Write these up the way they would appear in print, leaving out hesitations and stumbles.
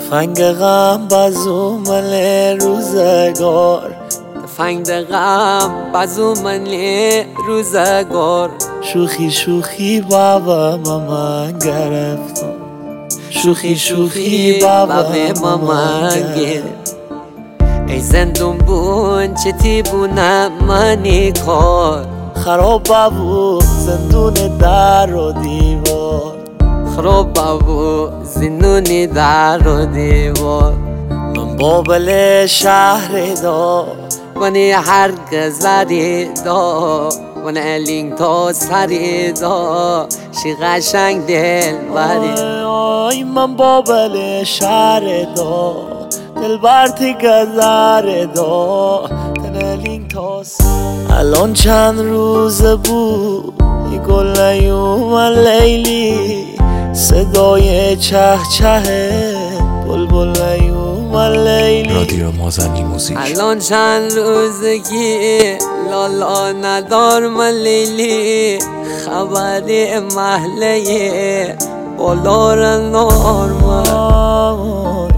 تفنگ غم بزو من روزگار، تفنگ غم بزو من روزگار. شوخی شوخی بابا من گرفتم، شوخی شوخی بابا من گرفت. ای زندون بون چتی بونم منی کار، خراب بابو زندون در و دیوار، خراب بابو زندونی در و دیوار. من بابل شهر دا ونی هرگز زدی دا، ون الینگ تا سری دا، شی قشنگ دل بری. آی من بابل شهر دا، دل برتی گذر دا، تنلینگ تا الان چند روز بود یه گل نیومد لیلی، صدای چه چه بلبل نیومد لیلی. رادیو مازنی موزیک. الان چند روزه که لالا ندار من لیلی، خبری محله بالا نارمال.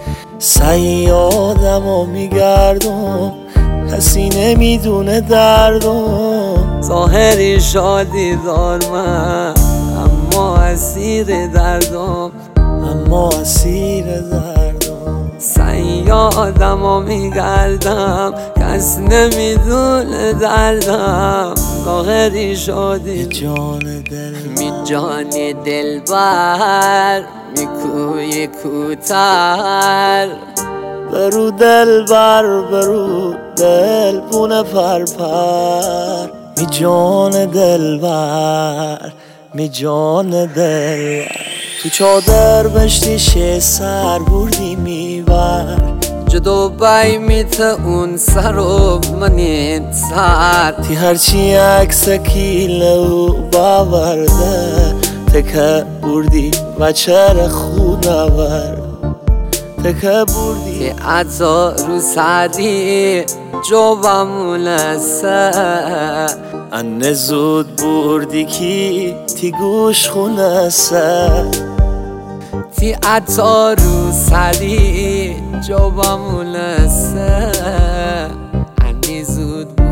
سیادم و میگردم کسی نمیدونه دردم، ظاهری شادی دار من اما اسیر دردم، اما اسیر دردم. سیادم و میگردم کس نمیدونه دردم، ظاهری شادی جان دل می جان دل بر می کوی کوتر. برو دل بر برو دل بونه پر پر، می جان دل بر می جان دل بر. تو چادر بشتیش سر بردی میبر، جدو بای میته اون سر و منین سر. تی هرچی عکس کیله و باورده، تکه بردی و چر خود نورد، تکه بردی که عطا رو سردی جوابمون سر. انه زود بردی کی تی گوش خونه سر، تی عطا رو سردی جوابمون سر. انی زود